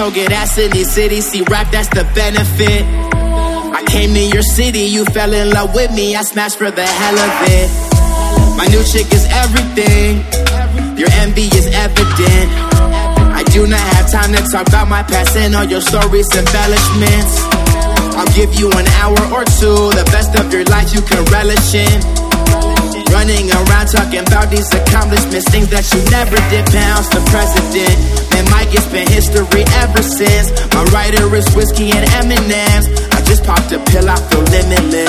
control, get ass in these cities. See rap, that's the benefit. I came to your city, you fell in love with me. I smashed for the hell of it. My new chick is everything. Your envy is evident. I do not have time to talk about my past and all your stories, embellishments. I'll give you an hour or two, the best of your life you can relish in. Running around talking about these accomplishments, things that you never did, pounds the president. Man, Mike, it's been history ever since. My writer is whiskey and M&M's. I just popped a pill, I feel limitless.